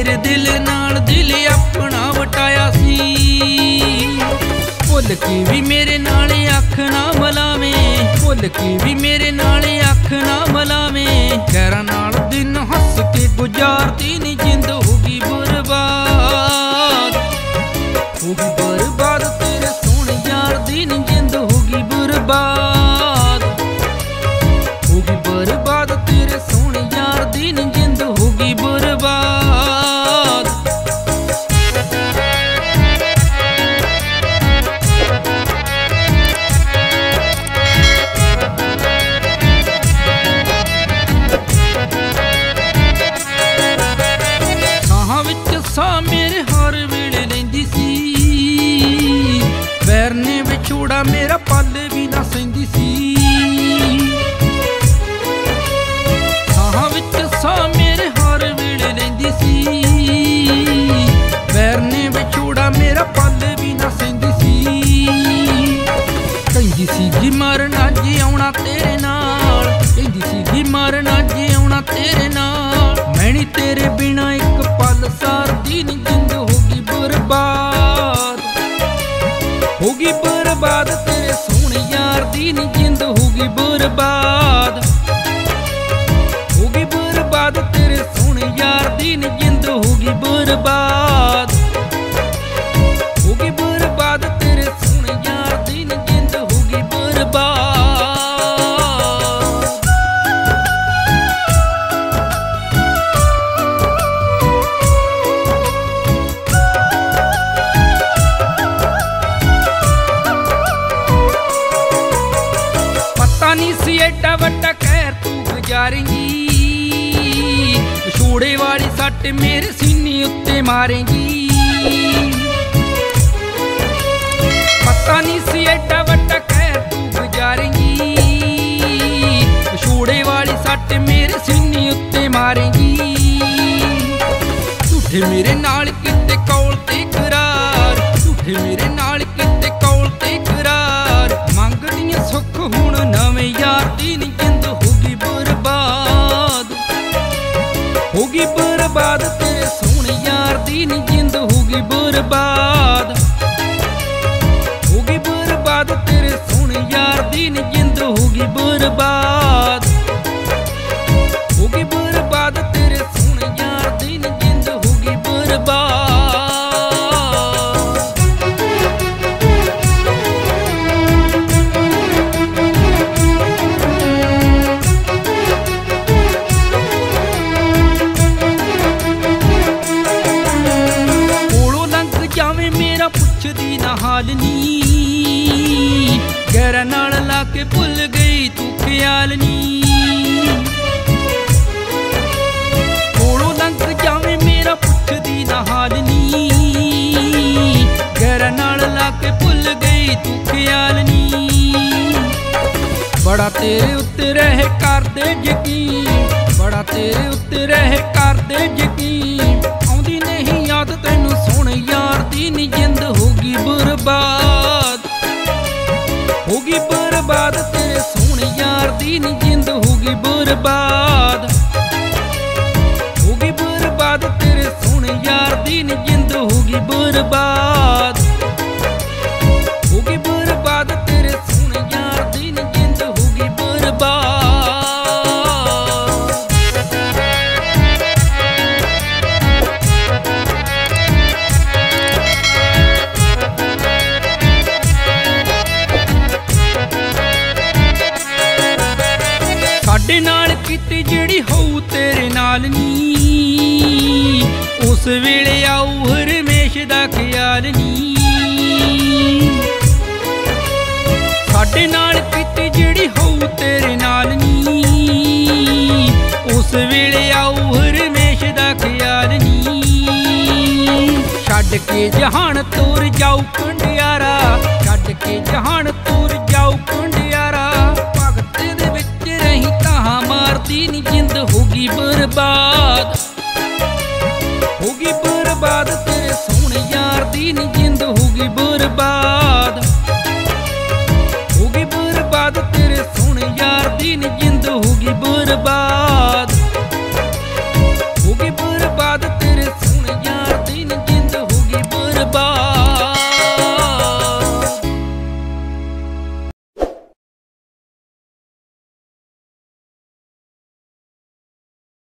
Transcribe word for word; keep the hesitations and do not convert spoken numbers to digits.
तेरे दिल नाल दिल अपना वटाया सी। भुल के भी मेरे नाल अख ना मलावें, भुल के भी मेरे नाल अख ना मलावें। गैरां नाल दिन हस के गुजारती नी जिंद होगी बर्बाद, होगी बर्बाद तेरे सोहणे यार दी नी जिंद होगी बर्बाद, होगी बर्बाद तेरे सोहणे यार दी नी जिंद होगी बर्बाद। साहां विच साह मेरे हर वेले लैंदी सी, पैर ने विछोड़ा मेरा पल भी ना सहिंदी सी। साहां विच साह मेरे हर वेले लैंदी सी, पैर ने विछोड़ा मेरा पल भी ना सहिंदी सी। कहंदी सी मरना जी आउणा तेरे नाल, कहंदी सी मरना जी आउणा तेरे नाल। मैं नी तेरे बिना एक पल सारदी नी जिंद होगी बर्बाद, होगी बर्बाद तेरे सोहणे यार दी नी जिंद होगी बर्बाद, होगी बर्बाद तेरे सोहणे यार दी नी जिंद होगी बर्बाद, होगी बर्बाद तेरे सोहणे यार दी नी जिंद होगी बर्बाद। पता नहीं सी एडा वड्डा कहर तू गुजारेंगी, विछोड़े वाली सट मेरे सीने उत्ते मारेंगी। पता नहीं सी एडा वड्डा कहर तू गुजारेंगी, विछोड़े वाली सट मेरे सीने उत्ते मारेंगी। झूठे मेरे नाल किते कौल ते करार, झूठे मेरे नाल किते कौल ते करार। मंगदियां सुख हुण नवें यार दी नी जिंद होगी बर्बाद, होगी बर्बाद तेरे सोहणे यार दी नी जिंद होगी बर्बाद, होगी बर्बाद तेरे सोहणे यार दी नी जिंद होगी बर्बाद, होगी बर्बाद तेरे सोहणे यार दी नी जिंद होगी बर्बाद। पुछदी ना हाल नी, गैरां नाल लाके भुल गई तू ख्याल नी। कोलों लंघ जावे मेरा पुछदी ना हाल नी, गैरां नाल लाके भुल गई तू ख्याल नी। बड़ा तेरे उत्ते रह करदे यकीन, बड़ा तेरे उत्ते रह करदे यकीन। आउंदी नहीं याद तैनू सोहणे यार दी नी जिंद होगी बर्बाद, होगी बर्बाद तेरे सोहणे यार दी नी जिंद होगी बर्बाद, होगी बर्बाद तेरे सोहणे यार दी नी जिंद होगी बर्बाद, होगी बर्बाद तेरे सोहणे यार दी नी जिंद होगी बर्बाद। साडे नाल कीती जिहड़ी होऊ तेरे नाल नी, उस वेले आऊ रमेश दा ख्याल नी। साडे नाल कीती जिहड़ी होऊ तेरे नाल नी, उस वेले आऊ रमेश दा ख्याल नी। छड्ड के जहान तोर जाऊ कंडियारा, छड्ड के जहान तोर जाऊ कंडियारा। भगत दे विच रही तां मारदी नी जिंद होगी बर्बाद, होगी बर्बाद तेरे सोहणे यार दी नी जिंद होगी बर्बाद,